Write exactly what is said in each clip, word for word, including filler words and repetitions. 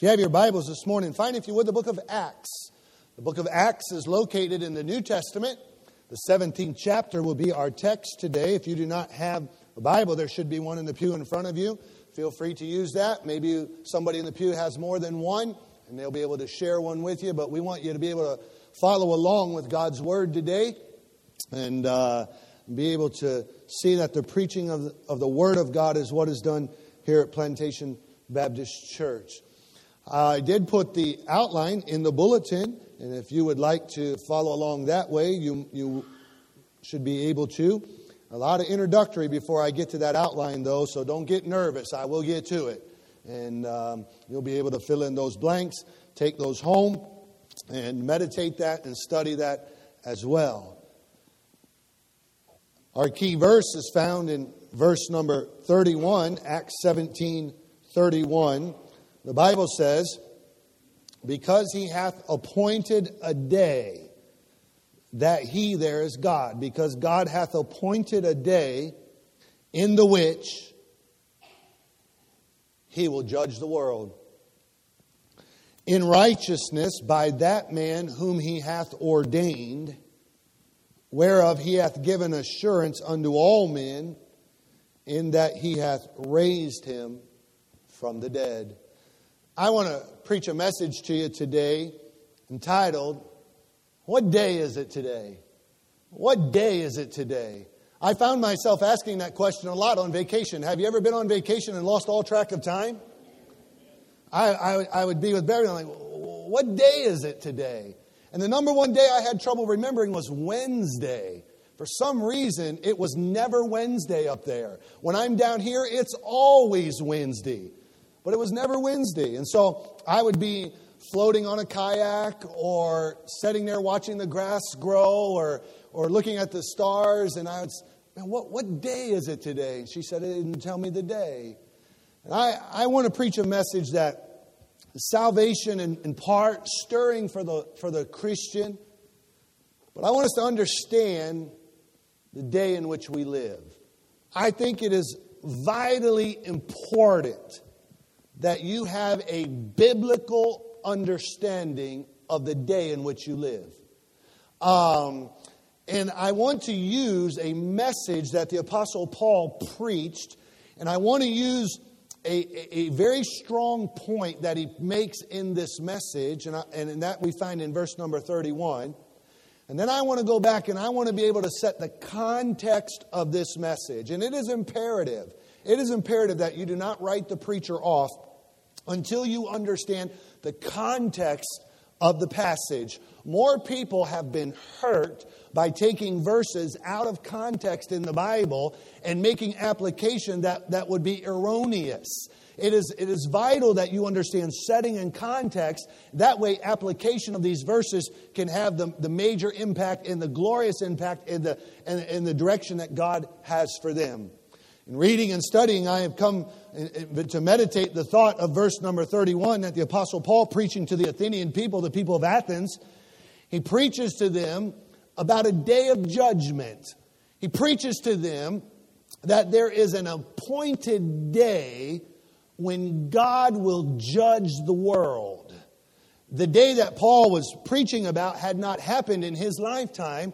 you have your Bibles this morning, find, if you would, the book of Acts. The book of Acts is located in the New Testament. The seventeenth chapter will be our text today. If you do not have a Bible, there should be one in the pew in front of you. Feel free to use that. Maybe somebody in the pew has more than one, and they'll be able to share one with you. But we want you to be able to follow along with God's Word today and uh, be able to see that the preaching of the, of the Word of God is what is done here at Plantation Baptist Church. I did put the outline in the bulletin, and if you would like to follow along that way, you you should be able to. A lot of introductory before I get to that outline, though, so don't get nervous. I will get to it. And um, you'll be able to fill in those blanks, take those home, and meditate that and study that as well. Our key verse is found in verse number thirty-one, Acts seventeen thirty-one. The Bible says, because he hath appointed a day, that he there is God, because God hath appointed a day in the which he will judge the world in righteousness by that man whom he hath ordained, whereof he hath given assurance unto all men, in that he hath raised him from the dead. I want to preach a message to you today entitled, What Day Is It Today? What day is it today? I found myself asking that question a lot on vacation. Have you ever been on vacation and lost all track of time? I, I, I would be with Barry and I'm like, what day is it today? And the number one day I had trouble remembering was Wednesday. For some reason, it was never Wednesday up there. When I'm down here, it's always Wednesday. But it was never Wednesday. And so I would be floating on a kayak or sitting there watching the grass grow or or looking at the stars. And I would say, man, what, what day is it today? And she said, it didn't tell me the day. And I, I want to preach a message that salvation in, in part, stirring for the for the Christian. But I want us to understand the day in which we live. I think it is vitally important that you have a biblical understanding of the day in which you live. Um, and I want to use a message that the Apostle Paul preached, and I want to use a, a, a very strong point that he makes in this message, and, I, and in that we find in verse number thirty-one. And then I want to go back and I want to be able to set the context of this message. And it is imperative. It is imperative that you do not write the preacher off until you understand the context of the passage. More people have been hurt by taking verses out of context in the Bible and making application that, that would be erroneous. It is, it is vital that you understand setting and context. That way, application of these verses can have the, the major impact and the glorious impact in the, in, in the direction that God has for them. In reading and studying, I have come to meditate the thought of verse number thirty-one that the Apostle Paul, preaching to the Athenian people, the people of Athens, he preaches to them about a day of judgment. He preaches to them that there is an appointed day when God will judge the world. The day that Paul was preaching about had not happened in his lifetime,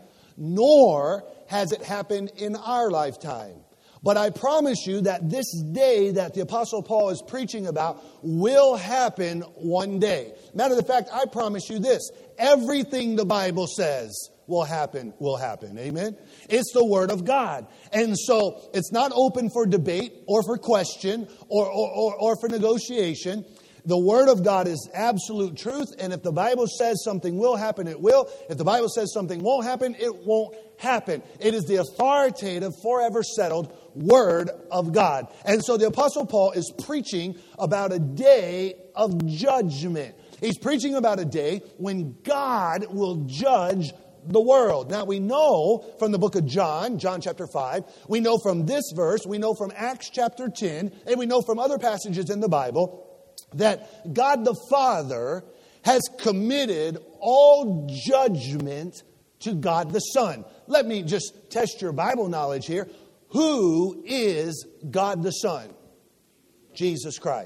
nor has it happened in our lifetime. But I promise you that this day that the Apostle Paul is preaching about will happen one day. Matter of fact, I promise you this. Everything the Bible says will happen, will happen. Amen? It's the Word of God. And so it's not open for debate or for question or, or, or, or for negotiation. The Word of God is absolute truth. And if the Bible says something will happen, it will. If the Bible says something won't happen, it won't happen. It is the authoritative, forever settled Word of God. And so the Apostle Paul is preaching about a day of judgment. He's preaching about a day when God will judge the world. Now we know from the book of John, John chapter five, we know from this verse, we know from Acts chapter ten, and we know from other passages in the Bible that God the Father has committed all judgment to God the Son. Let me just test your Bible knowledge here. Who is God the Son? Jesus Christ.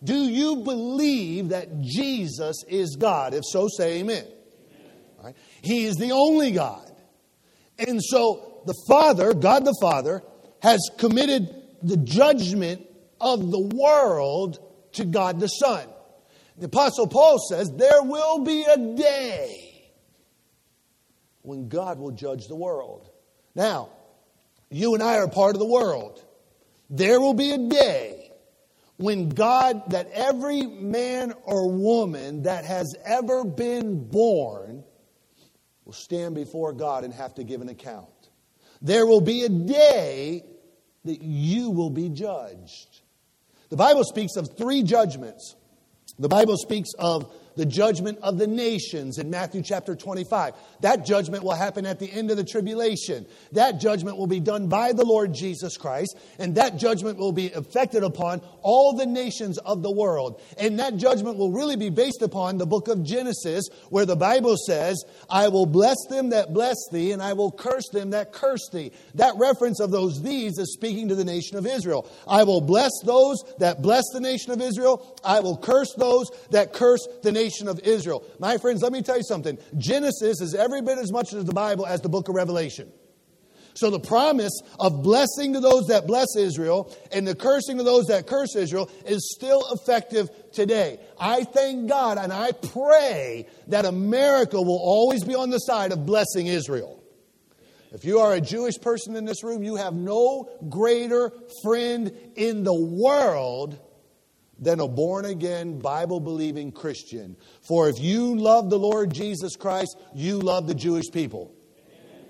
Do you believe that Jesus is God? If so, say amen. All right. He is the only God. And so the Father, God the Father, has committed the judgment of the world to God the Son. The Apostle Paul says there will be a day when God will judge the world. Now, you and I are part of the world. There will be a day when God, that every man or woman that has ever been born will stand before God and have to give an account. There will be a day that you will be judged. The Bible speaks of three judgments. The Bible speaks of the judgment of the nations in Matthew chapter twenty-five. That judgment will happen at the end of the tribulation. That judgment will be done by the Lord Jesus Christ. And that judgment will be effected upon all the nations of the world. And that judgment will really be based upon the book of Genesis, where the Bible says, I will bless them that bless thee, and I will curse them that curse thee. That reference of those these is speaking to the nation of Israel. I will bless those that bless the nation of Israel. I will curse those that curse the nation of Israel. My friends, let me tell you something. Genesis is every bit as much as the Bible as the book of Revelation. So the promise of blessing to those that bless Israel and the cursing to those that curse Israel is still effective today. I thank God and I pray that America will always be on the side of blessing Israel. If you are a Jewish person in this room, you have no greater friend in the world than a born-again, Bible-believing Christian. For if you love the Lord Jesus Christ, you love the Jewish people. Amen.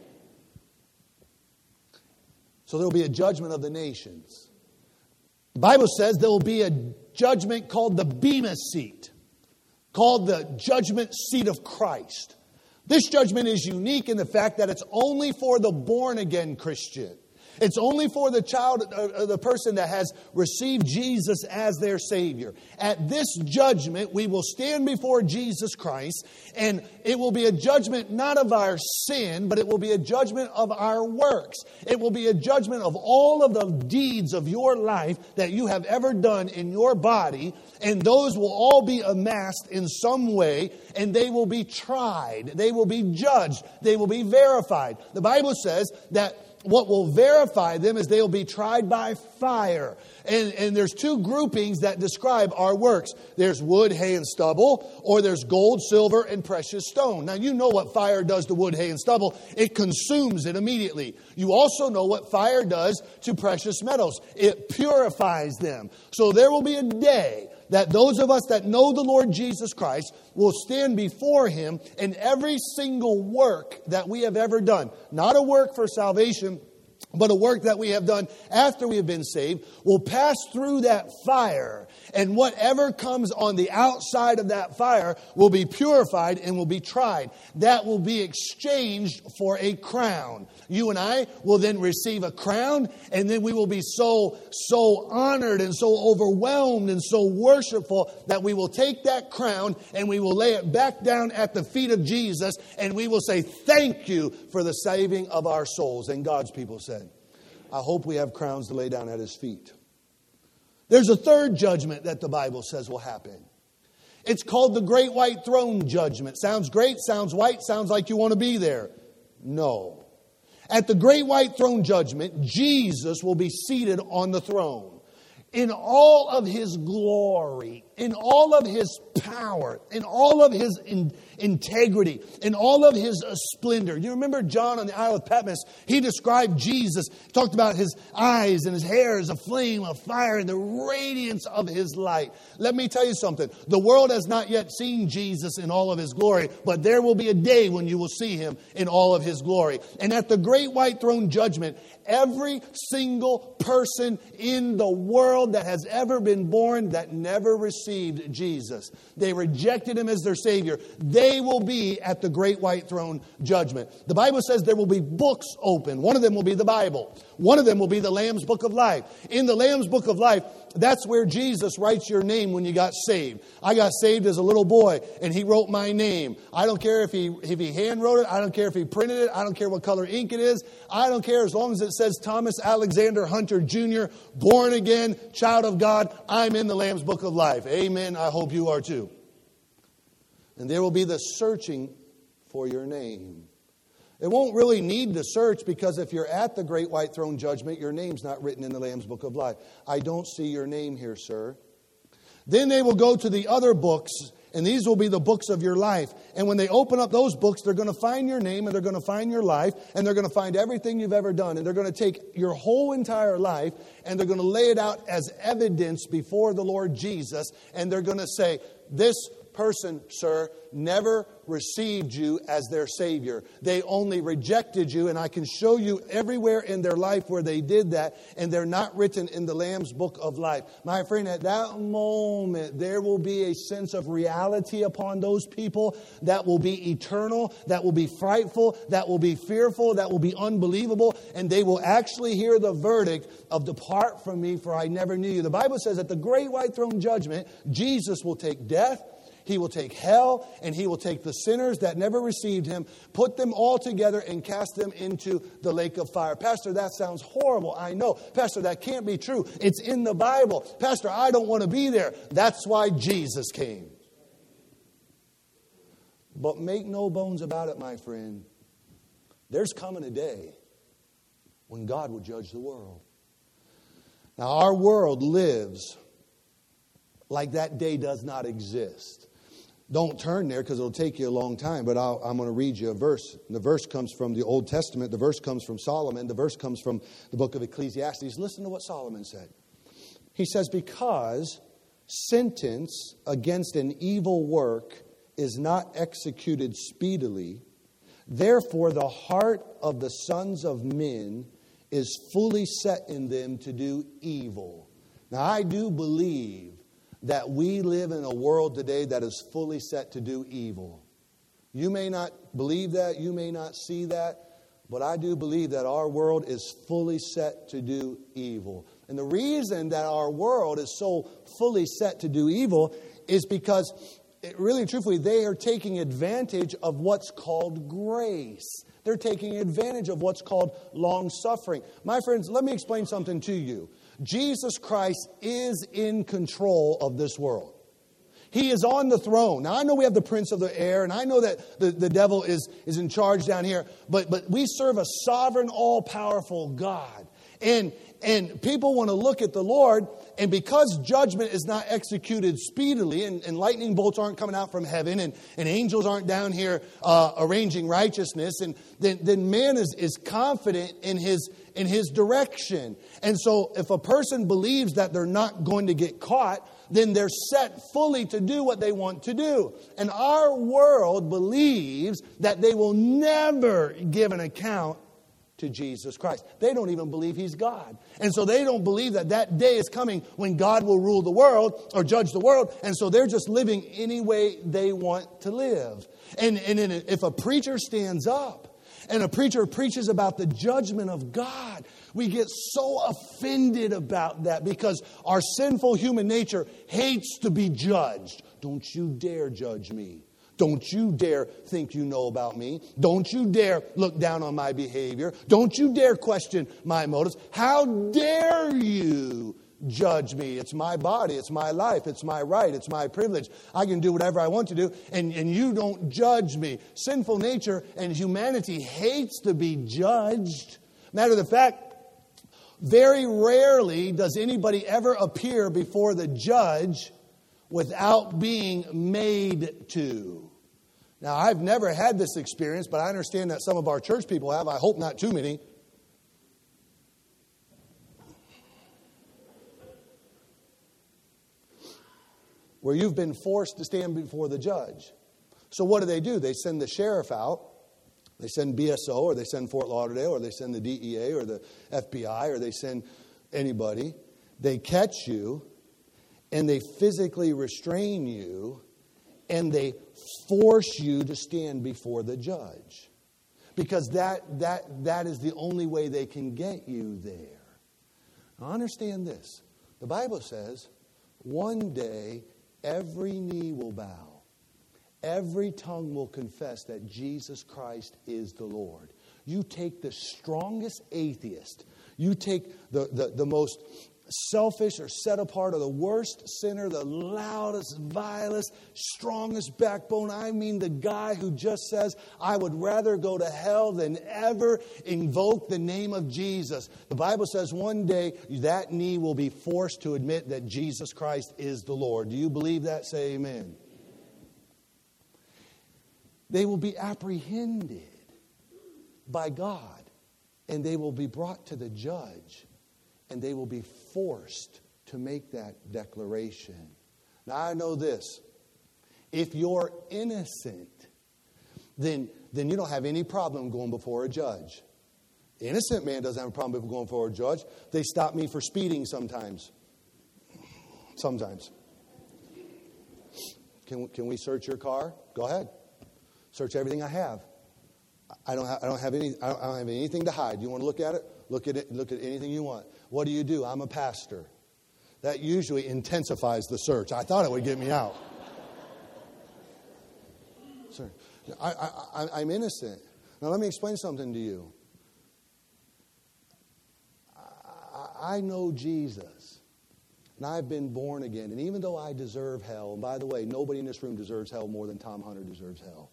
So there will be a judgment of the nations. The Bible says there will be a judgment called the Bema seat, called the judgment seat of Christ. This judgment is unique in the fact that it's only for the born-again Christian. It's only for the child, uh, the person that has received Jesus as their Savior. At this judgment, we will stand before Jesus Christ, and it will be a judgment not of our sin, but it will be a judgment of our works. It will be a judgment of all of the deeds of your life that you have ever done in your body, and those will all be amassed in some way, and they will be tried. They will be judged. They will be verified. The Bible says that what will verify them is they will be tried by fire. And, and there's two groupings that describe our works. There's wood, hay, and stubble, or there's gold, silver, and precious stone. Now, you know what fire does to wood, hay, and stubble. It consumes it immediately. You also know what fire does to precious metals. It purifies them. So there will be a day that those of us that know the Lord Jesus Christ will stand before Him, and every single work that we have ever done, not a work for salvation, but a work that we have done after we have been saved, will pass through that fire. And whatever comes on the outside of that fire will be purified and will be tried. That will be exchanged for a crown. You and I will then receive a crown, and then we will be so, so honored and so overwhelmed and so worshipful that we will take that crown and we will lay it back down at the feet of Jesus, and we will say, thank you for the saving of our souls. And God's people said, I hope we have crowns to lay down at His feet. There's a third judgment that the Bible says will happen. It's called the Great White Throne Judgment. Sounds great, sounds white, sounds like you want to be there. No. At the Great White Throne Judgment, Jesus will be seated on the throne. In all of His glory, in all of His power, in all of His in, integrity, in all of His uh, splendor. You remember John on the Isle of Patmos? He described Jesus, talked about His eyes and His hair as a flame of fire and the radiance of His light. Let me tell you something. The world has not yet seen Jesus in all of His glory, but there will be a day when you will see Him in all of His glory. And at the Great White Throne Judgment, every single person in the world that has ever been born that never received Jesus, they rejected Him as their Savior, they will be at the Great White Throne Judgment. The Bible says there will be books open. One of them will be the Bible. One of them will be the Lamb's Book of Life. In the Lamb's Book of Life, That's where Jesus writes your name when you got saved. I got saved as a little boy, and He wrote my name. I don't care if he if he hand wrote it. I don't care if he printed it. I don't care what color ink it is. I don't care as long as it says Thomas Alexander Hunter Junior, born again, child of God. I'm in the Lamb's Book of Life. Amen. I hope you are too. And there will be the searching for your name. It won't really need to search, because if you're at the great white throne judgment, your name's not written in the Lamb's Book of Life. I don't see your name here, sir. Then they will go to the other books, and these will be the books of your life. And when they open up those books, they're going to find your name, and they're going to find your life, and they're going to find everything you've ever done. And they're going to take your whole entire life, and they're going to lay it out as evidence before the Lord Jesus. And they're going to say, this person, sir, never received you as their Savior. They only rejected you, and I can show you everywhere in their life where they did that, and they're not written in the Lamb's Book of Life. My friend, at that moment, there will be a sense of reality upon those people that will be eternal, that will be frightful, that will be fearful, that will be unbelievable, and they will actually hear the verdict of, depart from me, for I never knew you. The Bible says at the great white throne judgment, Jesus will take death, He will take hell, and He will take the sinners that never received Him, put them all together and cast them into the lake of fire. Pastor, that sounds horrible. I know. Pastor, that can't be true. It's in the Bible. Pastor, I don't want to be there. That's why Jesus came. But make no bones about it, my friend. There's coming a day when God will judge the world. Now, our world lives like that day does not exist. Don't turn there, because it'll take you a long time, but I'll, I'm going to read you a verse. The verse comes from the Old Testament. The verse comes from Solomon. The verse comes from the book of Ecclesiastes. Listen to what Solomon said. He says, because sentence against an evil work is not executed speedily, therefore the heart of the sons of men is fully set in them to do evil. Now, I do believe that we live in a world today that is fully set to do evil. You may not believe that, you may not see that, but I do believe that our world is fully set to do evil. And the reason that our world is so fully set to do evil is because, it, really truthfully, they are taking advantage of what's called grace. They're taking advantage of what's called long-suffering. My friends, let me explain something to you. Jesus Christ is in control of this world. He is on the throne. Now, I know we have the prince of the air, and I know that the, the devil is, is in charge down here, but, but we serve a sovereign, all-powerful God. And, and people want to look at the Lord, and because judgment is not executed speedily, and, and lightning bolts aren't coming out from heaven, and, and angels aren't down here uh, arranging righteousness, and then, then man is, is confident in his, in his direction. And so if a person believes that they're not going to get caught, then they're set fully to do what they want to do. And our world believes that they will never give an account to Jesus Christ. They don't even believe He's God. And so they don't believe that that day is coming when God will rule the world or judge the world. And so they're just living any way they want to live. And, and if a preacher stands up and a preacher preaches about the judgment of God, we get so offended about that because our sinful human nature hates to be judged. Don't you dare judge me. Don't you dare think you know about me. Don't you dare look down on my behavior. Don't you dare question my motives. How dare you judge me? It's my body. It's my life. It's my right. It's my privilege. I can do whatever I want to do, and, and you don't judge me. Sinful nature and humanity hates to be judged. Matter of the fact, very rarely does anybody ever appear before the judge without being made to. Now, I've never had this experience, but I understand that some of our church people have. I hope not too many. Where you've been forced to stand before the judge. So what do they do? They send the sheriff out. They send B S O, or they send Fort Lauderdale, or they send the D E A, or the F B I, or they send anybody. They catch you, and they physically restrain you, and they force you to stand before the judge. Because that, that, that is the only way they can get you there. Now, understand this. The Bible says, one day every knee will bow. Every tongue will confess that Jesus Christ is the Lord. You take the strongest atheist. You take the, the, the most selfish or set apart or the worst sinner, the loudest, vilest, strongest backbone. I mean the guy who just says, I would rather go to hell than ever invoke the name of Jesus. The Bible says one day that knee will be forced to admit that Jesus Christ is the Lord. Do you believe that? Say amen. They will be apprehended by God, and they will be brought to the judge, and they will be forced to make that declaration. Now, I know this. If you're innocent, then, then you don't have any problem going before a judge. The innocent man doesn't have a problem with going before a judge. They stop me for speeding sometimes. Sometimes. Can, can we search your car? Go ahead. Search everything I have. I don't have, I don't have any. I don't, I don't have anything to hide. You want to look at it? Look at it. Look at anything you want. What do you do? I'm a pastor. That usually intensifies the search. I thought it would get me out. Sir, I, I, I'm innocent. Now let me explain something to you. I, I know Jesus, and I've been born again. And even though I deserve hell, and by the way, nobody in this room deserves hell more than Tom Hunter deserves hell.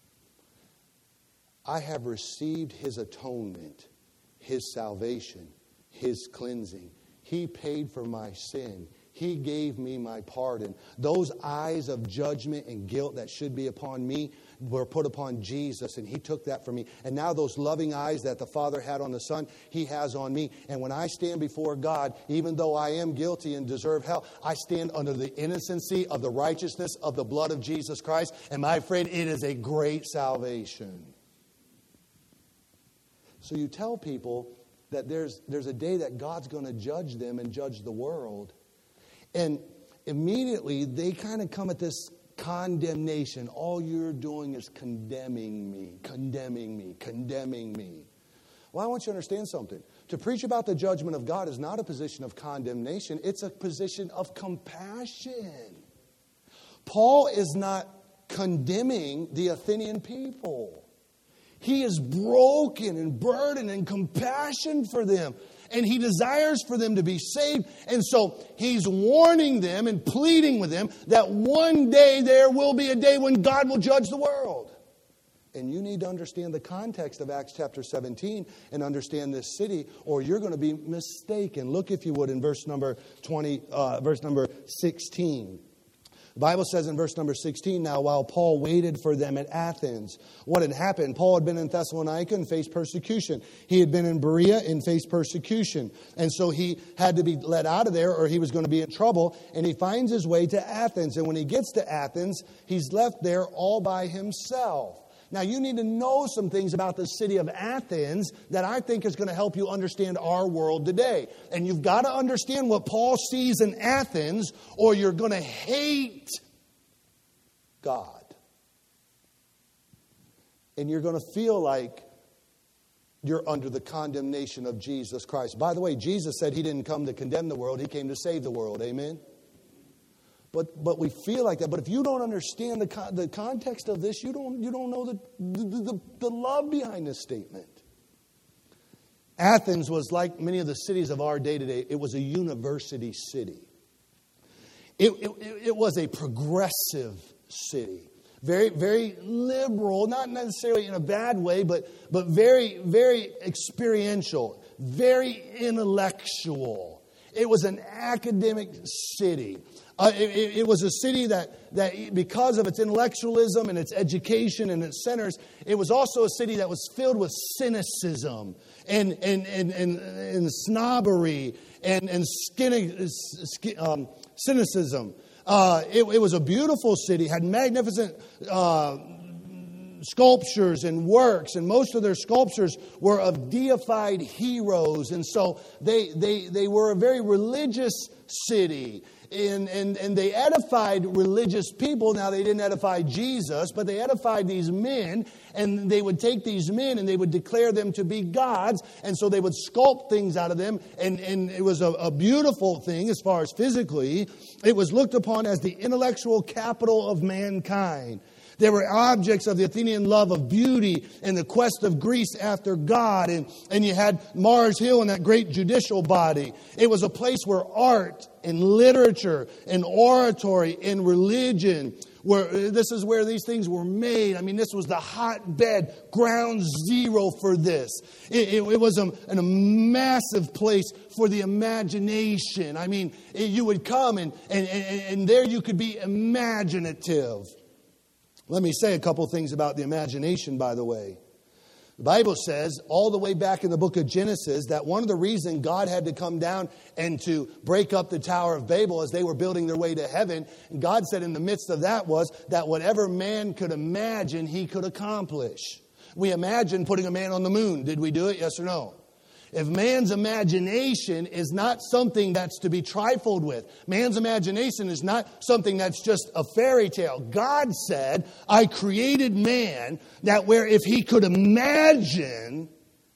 I have received His atonement, His salvation, His cleansing. He paid for my sin. He gave me my pardon. Those eyes of judgment and guilt that should be upon me were put upon Jesus, and He took that from me. And now those loving eyes that the Father had on the Son, He has on me. And when I stand before God, even though I am guilty and deserve hell, I stand under the innocency of the righteousness of the blood of Jesus Christ. And my friend, it is a great salvation. So you tell people that there's there's a day that God's going to judge them and judge the world. And immediately they kind of come at this condemnation. All you're doing is condemning me, condemning me, condemning me. Well, I want you to understand something. To preach about the judgment of God is not a position of condemnation. It's a position of compassion. Paul is not condemning the Athenian people. He is broken and burdened and compassion for them. And he desires for them to be saved. And so he's warning them and pleading with them that one day there will be a day when God will judge the world. And you need to understand the context of Acts chapter seventeen and understand this city, or you're going to be mistaken. Look, if you would, in verse number twenty, uh, verse number sixteen. The Bible says in verse number sixteen, now while Paul waited for them at Athens, what had happened? Paul had been in Thessalonica and faced persecution. He had been in Berea and faced persecution. And so he had to be let out of there or he was going to be in trouble. And he finds his way to Athens. And when he gets to Athens, he's left there all by himself. Now, you need to know some things about the city of Athens that I think is going to help you understand our world today. And you've got to understand what Paul sees in Athens, or you're going to hate God. And you're going to feel like you're under the condemnation of Jesus Christ. By the way, Jesus said He didn't come to condemn the world. He came to save the world. Amen? But but we feel like that. But if you don't understand the con- the context of this, you don't you don't know the, the, the, the love behind this statement. Athens was like many of the cities of our day today. It was a university city. It, it, it was a progressive city. Very, very liberal, not necessarily in a bad way, but, but very, very experiential, very intellectual. It was an academic city. Uh, it, it was a city that, that, because of its intellectualism and its education and its centers, it was also a city that was filled with cynicism and and and, and, and snobbery and and skinny, um, cynicism. Uh, it, it was a beautiful city, had magnificent uh, sculptures and works, and most of their sculptures were of deified heroes. And so they they they were a very religious city. And, and, and they edified religious people. Now, they didn't edify Jesus, but they edified these men. And they would take these men and they would declare them to be gods. And so they would sculpt things out of them. And, and it was a, a beautiful thing as far as physically. It was looked upon as the intellectual capital of mankind. They were objects of the Athenian love of beauty and the quest of Greece after God. And, and you had Mars Hill and that great judicial body. It was a place where art and literature and oratory and religion, where this is where these things were made. I mean, this was the hotbed, ground zero for this. It, it, it was a, a massive place for the imagination. I mean, it, you would come and, and, and, and there you could be imaginative. Let me say a couple things about the imagination, by the way. The Bible says all the way back in the book of Genesis that one of the reasons God had to come down and to break up the Tower of Babel as they were building their way to heaven, and God said in the midst of that was that whatever man could imagine, he could accomplish. We imagined putting a man on the moon. Did we do it? Yes or no? If man's imagination is not something that's to be trifled with, man's imagination is not something that's just a fairy tale. God said, I created man that where if he could imagine,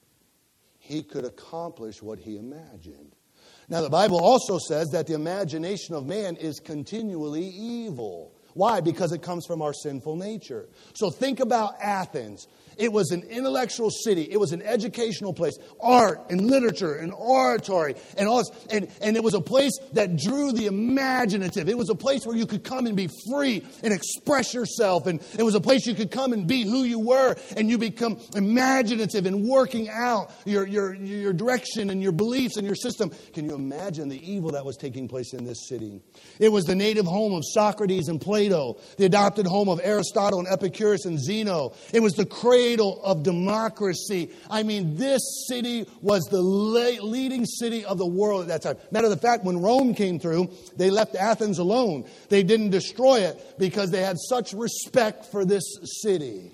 he could accomplish what he imagined. Now, the Bible also says that the imagination of man is continually evil. Why? Because it comes from our sinful nature. So think about Athens. It was an intellectual city. It was an educational place. Art and literature and oratory and all this. And, and it was a place that drew the imaginative. It was a place where you could come and be free and express yourself. And it was a place you could come and be who you were. And you become imaginative and working out your, your, your direction and your beliefs and your system. Can you imagine the evil that was taking place in this city? It was the native home of Socrates and Plato. The adopted home of Aristotle and Epicurus and Zeno. It was the cradle of democracy. I mean, this city was the la- leading city of the world at that time. Matter of fact, when Rome came through, they left Athens alone. They didn't destroy it because they had such respect for this city.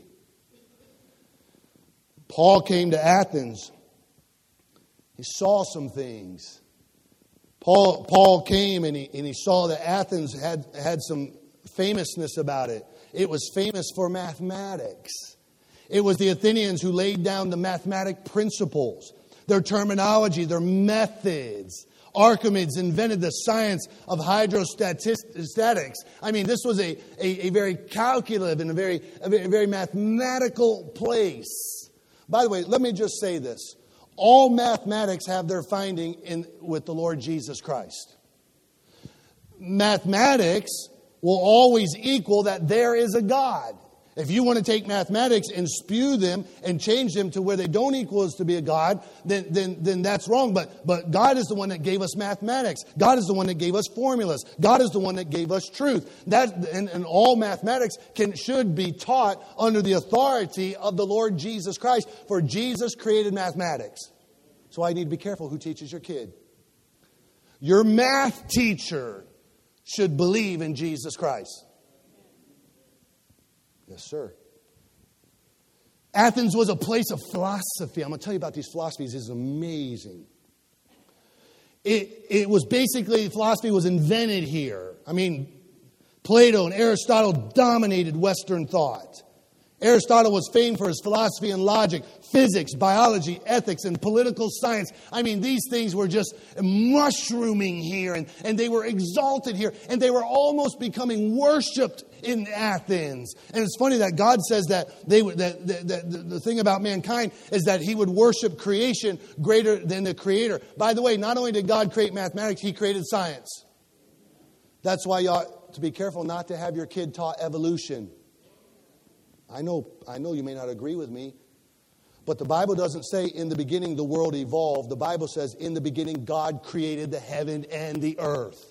Paul came to Athens. He saw some things. Paul, Paul came and he, and he saw that Athens had, had some famousness about it. It was famous for mathematics. It was the Athenians who laid down the mathematic principles, their terminology, their methods. Archimedes invented the science of hydrostatics. I mean, this was a, a, a very calculative and a very, a very, a very mathematical place. By the way, let me just say this. All mathematics have their finding in with the Lord Jesus Christ. Mathematics will always equal that there is a God. If you want to take mathematics and spew them and change them to where they don't equal as to be a God, then, then, then that's wrong. But, but God is the one that gave us mathematics. God is the one that gave us formulas. God is the one that gave us truth. That, and, and all mathematics can, should be taught under the authority of the Lord Jesus Christ. For Jesus created mathematics. So I need to be careful who teaches your kid. Your math teacher should believe in Jesus Christ. Yes, sir. Athens was a place of philosophy. I'm going to tell you about these philosophies. This is amazing. It, it was basically, philosophy was invented here. I mean, Plato and Aristotle dominated Western thought. Aristotle was famed for his philosophy and logic, physics, biology, ethics, and political science. I mean, these things were just mushrooming here, and, and they were exalted here, and they were almost becoming worshipped in Athens. And it's funny that God says that they would, that, that, that the, the thing about mankind is that he would worship creation greater than the Creator. By the way, not only did God create mathematics, he created science. That's why you ought to be careful not to have your kid taught evolution. I know, I know you may not agree with me, but the Bible doesn't say in the beginning the world evolved. The Bible says in the beginning God created the heaven and the earth.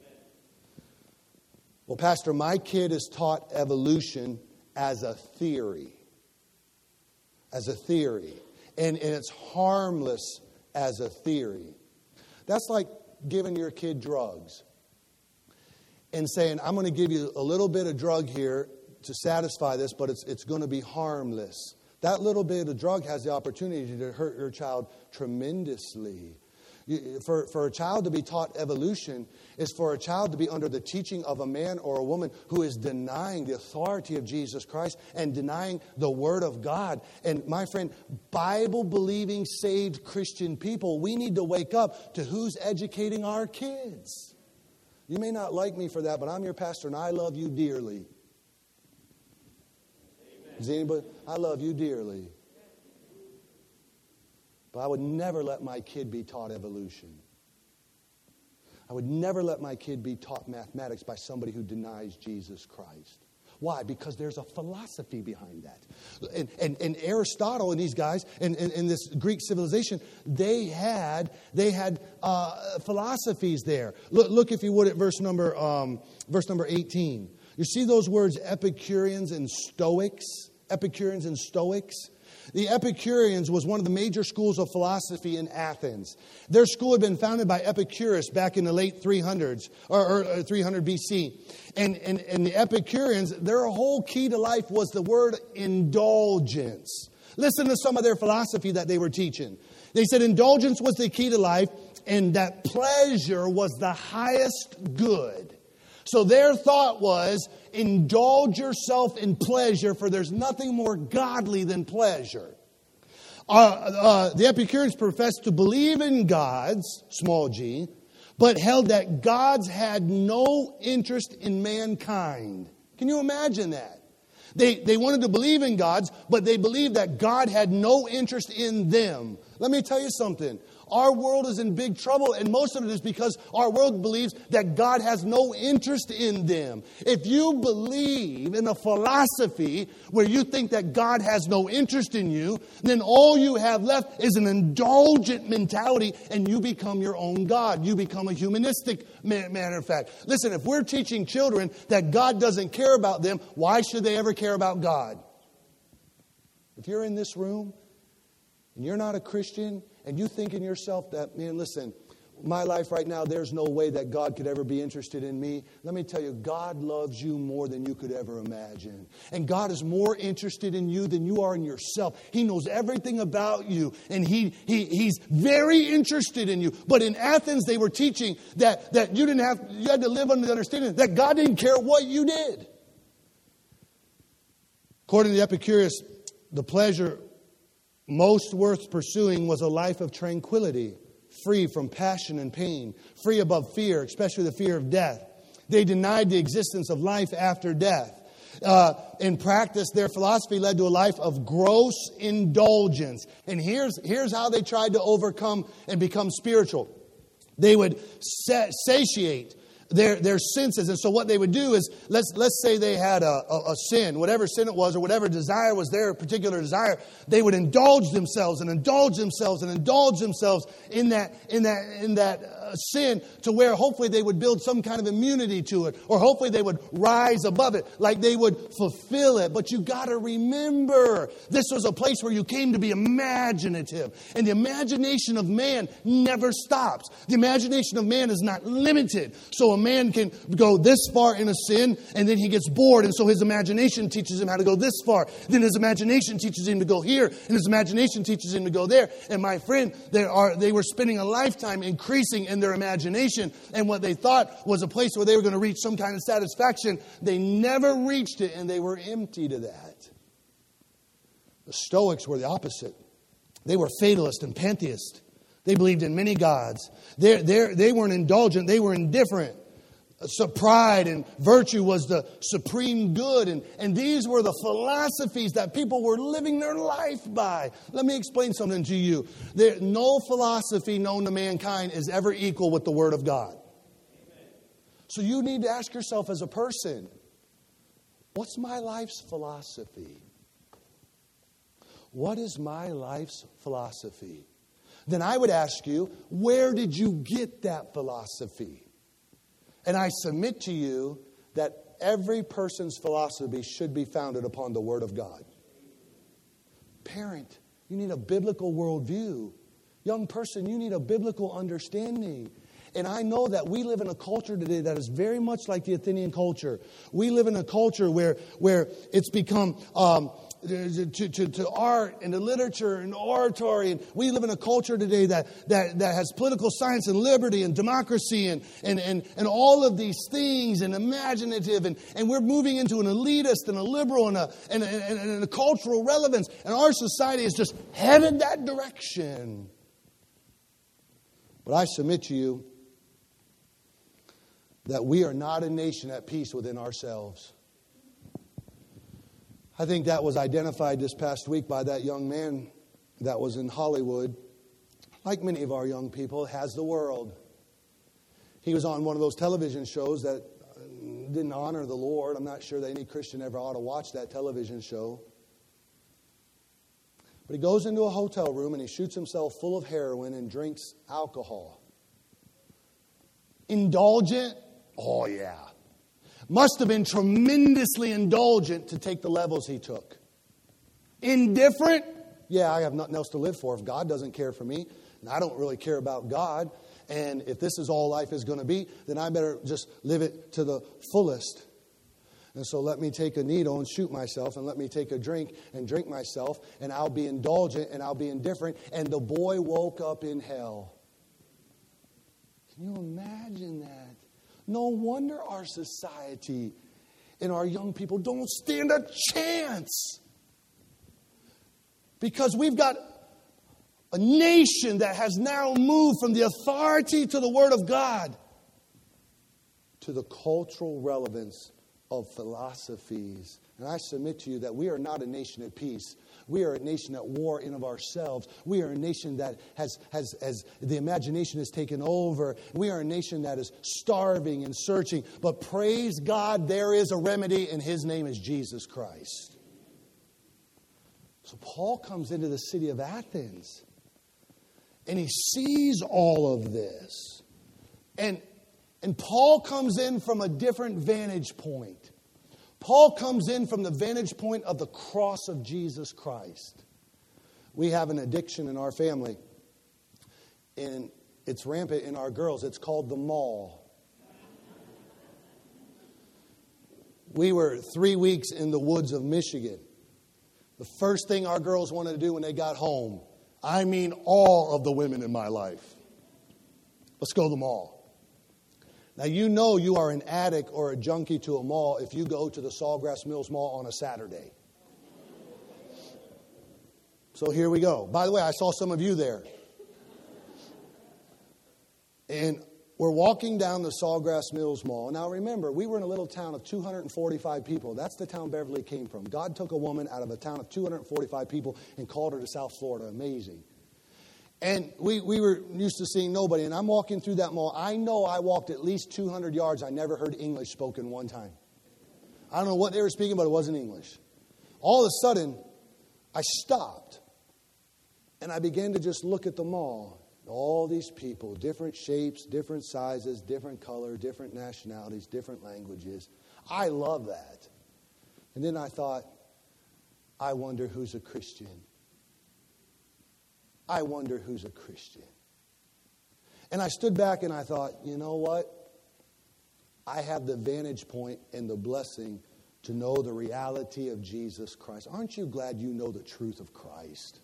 Well, Pastor, my kid is taught evolution as a theory. As a theory. And, and it's harmless as a theory. That's like giving your kid drugs and saying, I'm going to give you a little bit of drug here to satisfy this, but it's, it's going to be harmless. That little bit of drug has the opportunity to hurt your child tremendously. You, for, for a child to be taught evolution is for a child to be under the teaching of a man or a woman who is denying the authority of Jesus Christ and denying the Word of God. And my friend, Bible-believing, saved Christian people, we need to wake up to who's educating our kids. You may not like me for that, but I'm your pastor and I love you dearly. Amen. Does anybody? I love you dearly. But I would never let my kid be taught evolution. I would never let my kid be taught mathematics by somebody who denies Jesus Christ. Why? Because there's a philosophy behind that. And, and, and Aristotle and these guys, and, and, and this Greek civilization, they had they had uh, philosophies there. Look, look, if you would, at verse number um, verse number eighteen. You see those words, Epicureans and Stoics? Epicureans and Stoics? The Epicureans was one of the major schools of philosophy in Athens. Their school had been founded by Epicurus back in the late three hundreds, or, or three hundred B C. And, and, and the Epicureans, their whole key to life was the word indulgence. Listen to some of their philosophy that they were teaching. They said indulgence was the key to life, and that pleasure was the highest good. So their thought was, indulge yourself in pleasure, for there's nothing more godly than pleasure. Uh, uh, the Epicureans professed to believe in gods, small g, but held that gods had no interest in mankind. Can you imagine that? They, they wanted to believe in gods, but they believed that God had no interest in them. Let me tell you something. Our world is in big trouble, and most of it is because our world believes that God has no interest in them. If you believe in a philosophy where you think that God has no interest in you, then all you have left is an indulgent mentality, and you become your own God. You become a humanistic matter of fact. Listen, if we're teaching children that God doesn't care about them, why should they ever care about God? If you're in this room and you're not a Christian, and you think in yourself that, man, listen, my life right now, there's no way that God could ever be interested in me. Let me tell you, God loves you more than you could ever imagine. And God is more interested in you than you are in yourself. He knows everything about you. And he, he He's very interested in you. But in Athens, they were teaching that, that you didn't have, you had to live under the understanding that God didn't care what you did. According to the Epicurus, the pleasure most worth pursuing was a life of tranquility, free from passion and pain, free above fear, especially the fear of death. They denied the existence of life after death. Uh, in practice, their philosophy led to a life of gross indulgence. And here's, here's how they tried to overcome and become spiritual. They would sa- satiate Their, their senses. And so what they would do is, let's let's say they had a, a, a sin, whatever sin it was, or whatever desire was their particular desire, they would indulge themselves and indulge themselves and indulge themselves in that in that in that uh, sin, to where hopefully they would build some kind of immunity to it, or hopefully they would rise above it, like they would fulfill it. But you got to remember, this was a place where you came to be imaginative, and the imagination of man never stops. The imagination of man is not limited. So a man can go this far in a sin, and then he gets bored, and so his imagination teaches him how to go this far. Then his imagination teaches him to go here, and his imagination teaches him to go there. And my friend, they are they were spending a lifetime increasing in their imagination, and what they thought was a place where they were going to reach some kind of satisfaction, they never reached it, and they were empty to that. The Stoics were the opposite. They were fatalist and pantheist. They believed in many gods. They're, they're, they weren't indulgent. They were indifferent. So pride and virtue was the supreme good. And, and these were the philosophies that people were living their life by. Let me explain something to you. There, no philosophy known to mankind is ever equal with the Word of God. Amen. So you need to ask yourself as a person, what's my life's philosophy? What is my life's philosophy? Then I would ask you, where did you get that philosophy? And I submit to you that every person's philosophy should be founded upon the Word of God. Parent, you need a biblical worldview. Young person, you need a biblical understanding. And I know that we live in a culture today that is very much like the Athenian culture. We live in a culture where, where it's become um, to, to, to art and to literature and oratory. And we live in a culture today that, that, that has political science and liberty and democracy and, and, and, and all of these things and imaginative. And, and we're moving into an elitist and a liberal and a, and, a, and, and a cultural relevance. And our society is just headed that direction. But I submit to you that we are not a nation at peace within ourselves. I think that was identified this past week by that young man that was in Hollywood. Like many of our young people, has the world. He was on one of those television shows that didn't honor the Lord. I'm not sure that any Christian ever ought to watch that television show. But he goes into a hotel room and he shoots himself full of heroin and drinks alcohol. Indulgent? Oh, yeah. Must have been tremendously indulgent to take the levels he took. Indifferent? Yeah, I have nothing else to live for. If God doesn't care for me, and I don't really care about God, and if this is all life is going to be, then I better just live it to the fullest. And so let me take a needle and shoot myself, and let me take a drink and drink myself, and I'll be indulgent and I'll be indifferent. And the boy woke up in hell. Can you imagine that? No wonder our society and our young people don't stand a chance. Because we've got a nation that has now moved from the authority to the Word of God to the cultural relevance of philosophies. And I submit to you that we are not a nation at peace. We are a nation at war in of ourselves. We are a nation that has, has, has the imagination has taken over. We are a nation that is starving and searching. But praise God, there is a remedy, and His name is Jesus Christ. So Paul comes into the city of Athens, and he sees all of this. And, and Paul comes in from a different vantage point. Paul comes in from the vantage point of the cross of Jesus Christ. We have an addiction in our family, and it's rampant in our girls. It's called the mall. We were three weeks in the woods of Michigan. The first thing our girls wanted to do when they got home, I mean all of the women in my life, let's go to the mall. Now, you know you are an addict or a junkie to a mall if you go to the Sawgrass Mills Mall on a Saturday. So here we go. By the way, I saw some of you there. And we're walking down the Sawgrass Mills Mall. Now, remember, we were in a little town of two hundred forty-five people. That's the town Beverly came from. God took a woman out of a town of two hundred forty-five people and called her to South Florida. Amazing. And we, we were used to seeing nobody. And I'm walking through that mall. I know I walked at least two hundred yards. I never heard English spoken one time. I don't know what they were speaking, but it wasn't English. All of a sudden, I stopped. And I began to just look at the mall. All these people, different shapes, different sizes, different color, different nationalities, different languages. I love that. And then I thought, I wonder who's a Christian. I wonder who's a Christian. And I stood back and I thought, you know what? I have the vantage point and the blessing to know the reality of Jesus Christ. Aren't you glad you know the truth of Christ?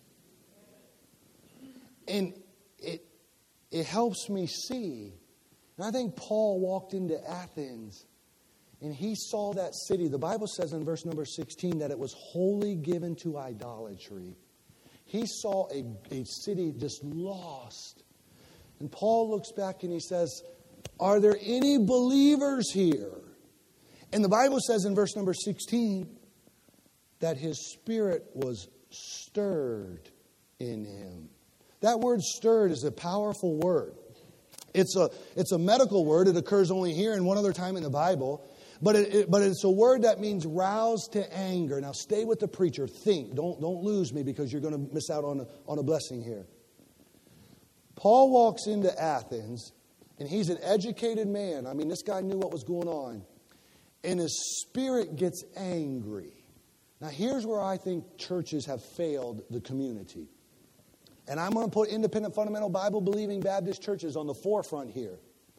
And it, it helps me see. And I think Paul walked into Athens and he saw that city. The Bible says in verse number sixteen that it was wholly given to idolatry. He saw a, a city just lost. And Paul looks back and he says, are there any believers here? And the Bible says in verse number sixteen that his spirit was stirred in him. That word stirred is a powerful word. It's a, it's a medical word. It occurs only here and one other time in the Bible. But it, it, but it's a word that means roused to anger. Now stay with the preacher. Think. Don't, don't lose me because you're going to miss out on a, on a blessing here. Paul walks into Athens and he's an educated man. I mean, this guy knew what was going on. And his spirit gets angry. Now here's where I think churches have failed the community. And I'm going to put independent fundamental Bible believing Baptist churches on the forefront here.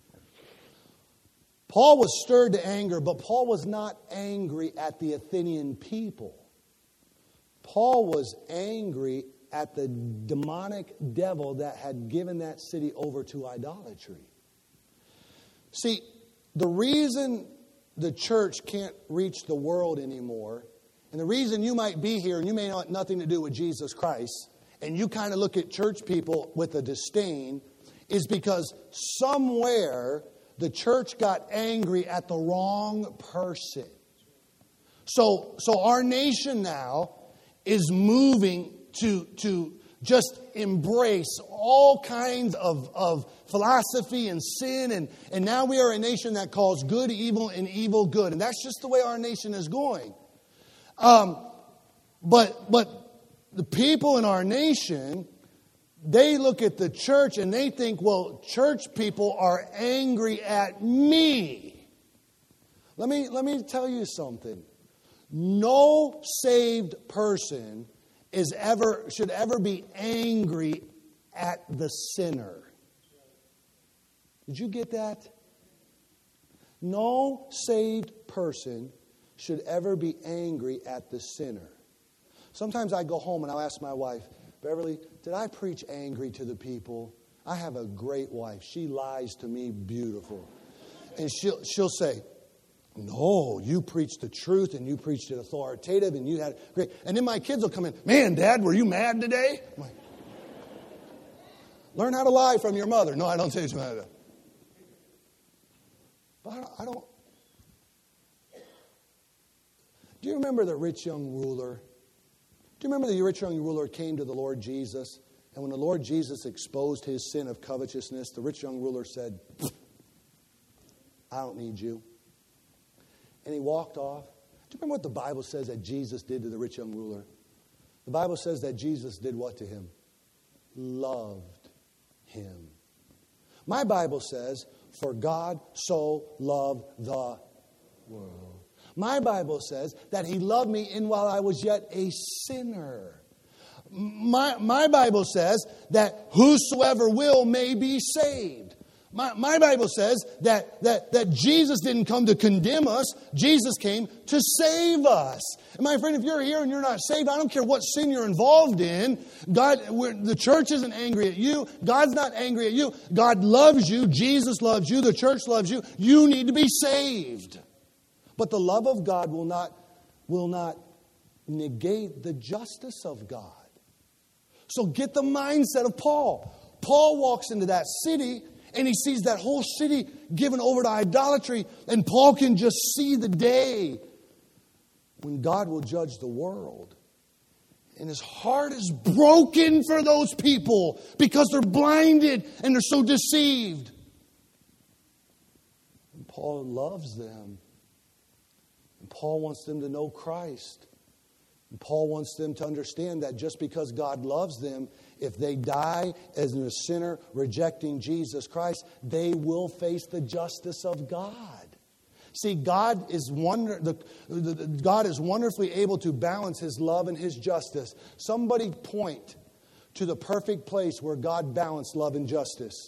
Paul was stirred to anger, but Paul was not angry at the Athenian people. Paul was angry at the demonic devil that had given that city over to idolatry. See, the reason the church can't reach the world anymore, and the reason you might be here and you may have nothing to do with Jesus Christ, and you kind of look at church people with a disdain, is because somewhere the church got angry at the wrong person. So, so our nation now is moving to, to just embrace all kinds of, of philosophy and sin. And, and now we are a nation that calls good evil and evil good. And that's just the way our nation is going. Um, but, but the people in our nation, they look at the church and they think, well, church people are angry at me. Let me, let me tell you something. No saved person is ever should ever be angry at the sinner. Did you get that? No saved person should ever be angry at the sinner. Sometimes I go home and I'll ask my wife, Beverly, did I preach angry to the people? I have a great wife. She lies to me beautiful. And she'll, she'll say, no, you preached the truth and you preached it authoritative and you had great. And then my kids will come in, man, Dad, were you mad today? I'm like, learn how to lie from your mother. No, I don't say it's mad. But I don't, I don't. Do you remember the rich young ruler? Do you remember the rich young ruler came to the Lord Jesus? And when the Lord Jesus exposed his sin of covetousness, the rich young ruler said, I don't need you. And he walked off. Do you remember what the Bible says that Jesus did to the rich young ruler? The Bible says that Jesus did what to him? Loved him. My Bible says, for God so loved the world. My Bible says that he loved me in while I was yet a sinner. My, my Bible says that whosoever will may be saved. My, my Bible says that, that, that Jesus didn't come to condemn us. Jesus came to save us. And my friend, if you're here and you're not saved, I don't care what sin you're involved in. God, the church isn't angry at you. God's not angry at you. God loves you. Jesus loves you. The church loves you. You need to be saved. But the love of God will not, will not negate the justice of God. So get the mindset of Paul. Paul walks into that city and he sees that whole city given over to idolatry. And Paul can just see the day when God will judge the world. And his heart is broken for those people because they're blinded and they're so deceived. And Paul loves them. And Paul wants them to know Christ. And Paul wants them to understand that just because God loves them, if they die as a sinner rejecting Jesus Christ, they will face the justice of God. See, God is wonder, the, the, the, God is wonderfully able to balance His love and His justice. Somebody point to the perfect place where God balanced love and justice.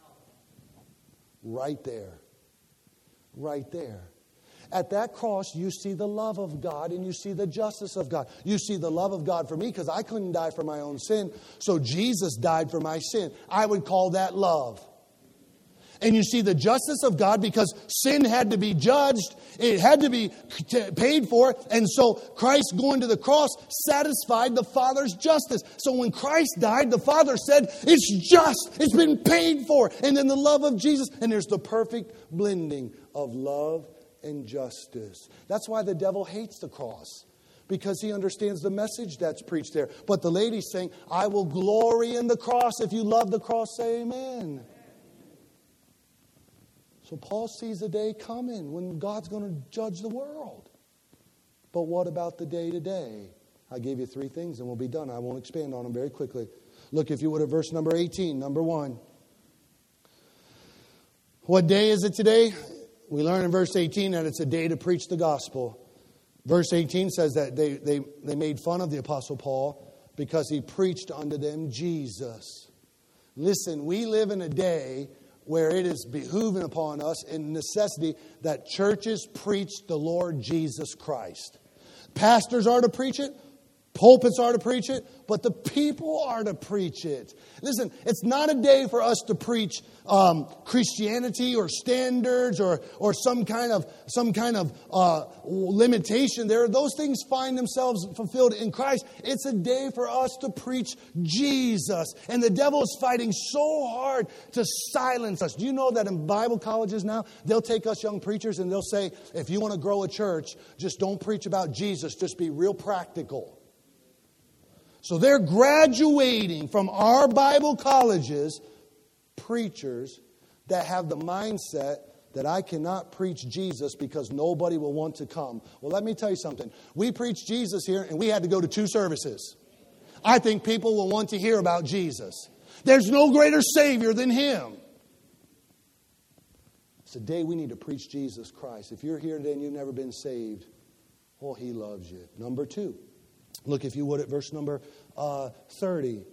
Right there. Right there. At that cross, you see the love of God and you see the justice of God. You see the love of God for me because I couldn't die for my own sin. So Jesus died for my sin. I would call that love. And you see the justice of God because sin had to be judged. It had to be paid for. And so Christ going to the cross satisfied the Father's justice. So when Christ died, the Father said, it's just. It's been paid for. And then the love of Jesus. And there's the perfect blending of love and justice. That's why the devil hates the cross. Because he understands the message that's preached there. But the lady's saying, I will glory in the cross. If you love the cross, say amen. So Paul sees a day coming when God's going to judge the world. But what about the day to day? I gave you three things and we'll be done. I won't expand on them very quickly. Look, if you would, at verse number eighteen, number one. What day is it today? We learn in verse eighteen that it's a day to preach the gospel. Verse eighteen says that they, they, they made fun of the Apostle Paul because he preached unto them Jesus. Listen, we live in a day where it is behooving upon us in necessity that churches preach the Lord Jesus Christ. Pastors are to preach it. Pulpits are to preach it, but the people are to preach it. Listen, it's not a day for us to preach um, Christianity or standards or or some kind of some kind of uh, limitation there. Those things find themselves fulfilled in Christ. It's a day for us to preach Jesus. And the devil is fighting so hard to silence us. Do you know that in Bible colleges now, they'll take us young preachers and they'll say, if you want to grow a church, just don't preach about Jesus. Just be real practical. So they're graduating from our Bible colleges preachers that have the mindset that I cannot preach Jesus because nobody will want to come. Well, let me tell you something. We preach Jesus here and we had to go to two services. I think people will want to hear about Jesus. There's no greater Savior than Him. It's a day we need to preach Jesus Christ. If you're here today and you've never been saved, oh, He loves you. Number two. Look, if you would, at verse number uh, thirty.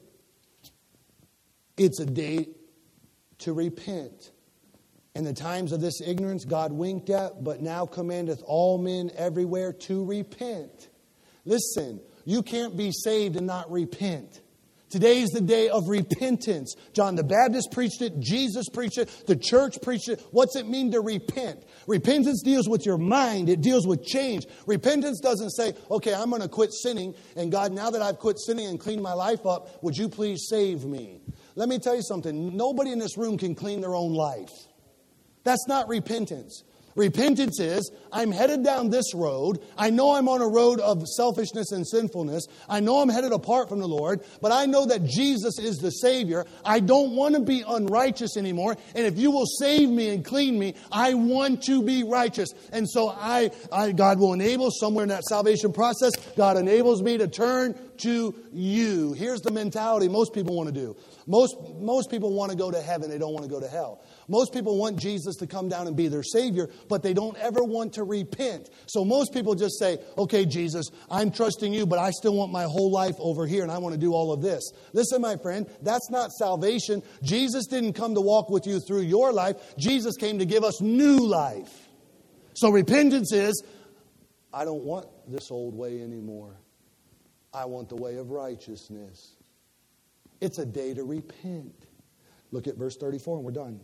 It's a day to repent. In the times of this ignorance God winked at, but now commandeth all men everywhere to repent. Listen, you can't be saved and not repent. Today is the day of repentance. John the Baptist preached it. Jesus preached it. The church preached it. What's it mean to repent? Repentance deals with your mind. It deals with change. Repentance doesn't say, okay, I'm going to quit sinning. And God, now that I've quit sinning and cleaned my life up, would you please save me? Let me tell you something. Nobody in this room can clean their own life. That's not repentance. Repentance is, I'm headed down this road. I know I'm on a road of selfishness and sinfulness. I know I'm headed apart from the Lord, but I know that Jesus is the Savior. I don't want to be unrighteous anymore. And if you will save me and clean me, I want to be righteous. And so I, I God will enable somewhere in that salvation process, God enables me to turn to you. Here's the mentality most people want to do. Most, most people want to go to heaven. They don't want to go to hell. Most people want Jesus to come down and be their Savior, but they don't ever want to repent. So most people just say, okay, Jesus, I'm trusting you, but I still want my whole life over here, and I want to do all of this. Listen, my friend, that's not salvation. Jesus didn't come to walk with you through your life. Jesus came to give us new life. So repentance is, I don't want this old way anymore. I want the way of righteousness. It's a day to repent. Look at verse thirty-four and we're done.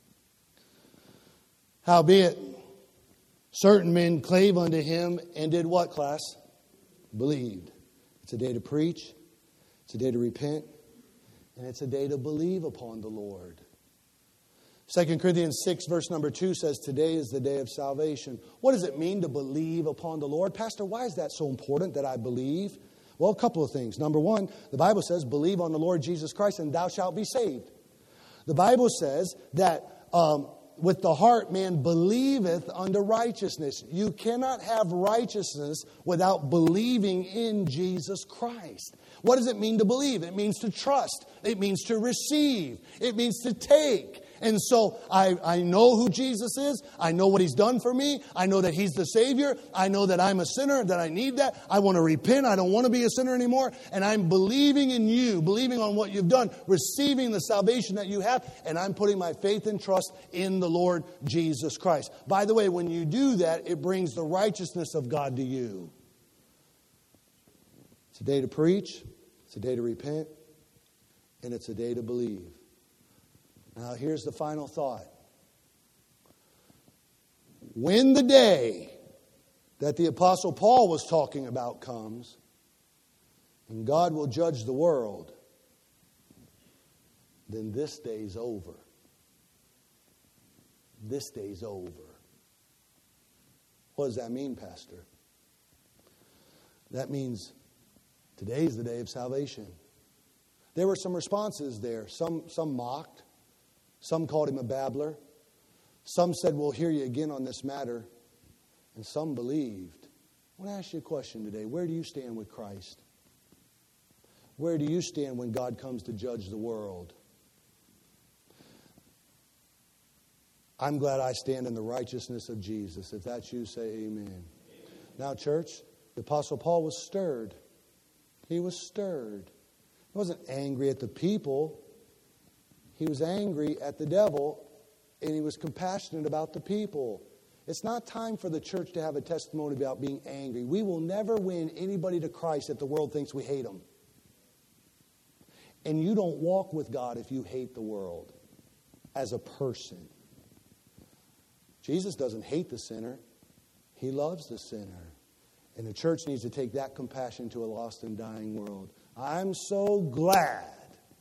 Howbeit, certain men clave unto him and did what, class? Believed. It's a day to preach. It's a day to repent. And it's a day to believe upon the Lord. Second Corinthians six verse number two says, today is the day of salvation. What does it mean to believe upon the Lord? Pastor, why is that so important that I believe? Well, a couple of things. Number one, the Bible says, believe on the Lord Jesus Christ and thou shalt be saved. The Bible says that um, with the heart man believeth unto righteousness. You cannot have righteousness without believing in Jesus Christ. What does it mean to believe? It means to trust. It means to receive. It means to take. And so I, I know who Jesus is. I know what He's done for me. I know that He's the Savior. I know that I'm a sinner, that I need that. I want to repent. I don't want to be a sinner anymore. And I'm believing in you, believing on what you've done, receiving the salvation that you have. And I'm putting my faith and trust in the Lord Jesus Christ. By the way, when you do that, it brings the righteousness of God to you. It's a day to preach. It's a day to repent. And it's a day to believe. Now, here's the final thought. When the day that the Apostle Paul was talking about comes, and God will judge the world, then this day's over. This day's over. What does that mean, Pastor? That means today's the day of salvation. There were some responses there. Some, some mocked. Some called him a babbler. Some said, we'll hear you again on this matter. And some believed. I want to ask you a question today. Where do you stand with Christ? Where do you stand when God comes to judge the world? I'm glad I stand in the righteousness of Jesus. If that's you, say amen. Amen. Now, church, the Apostle Paul was stirred. He was stirred. He wasn't angry at the people. He was angry at the devil And he was compassionate about the people. It's not time for the church to have a testimony about being angry. We will never win anybody to Christ if the world thinks we hate them. And you don't walk with God if you hate the world as a person. Jesus doesn't hate the sinner. He loves the sinner. And the church needs to take that compassion to a lost and dying world. I'm so glad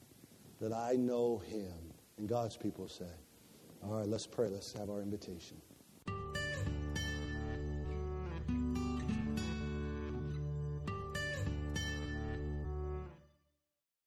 that I know him. And God's people say, all right, let's pray. Let's have our invitation.